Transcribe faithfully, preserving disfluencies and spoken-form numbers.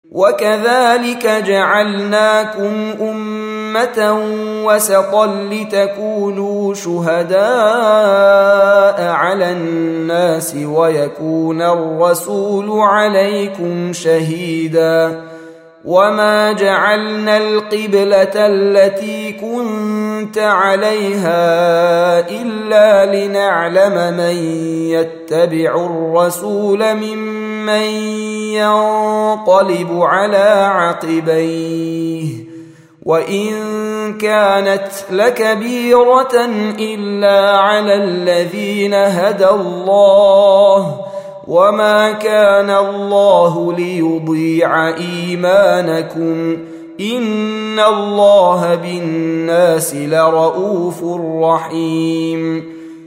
وكذلك جعلناكم أمة وسطا لتكونوا شهداء على الناس ويكون الرسول عليكم شهيدا وما جعلنا القبلة التي كنت عليها إلا لنعلم من يتبع الرسول ممن ينقلب على عقبيه وإن كانت لكبيرة إلا على الذين هدى الله وما كان الله ليضيع إيمانكم إن الله بالناس لرؤوف رحيم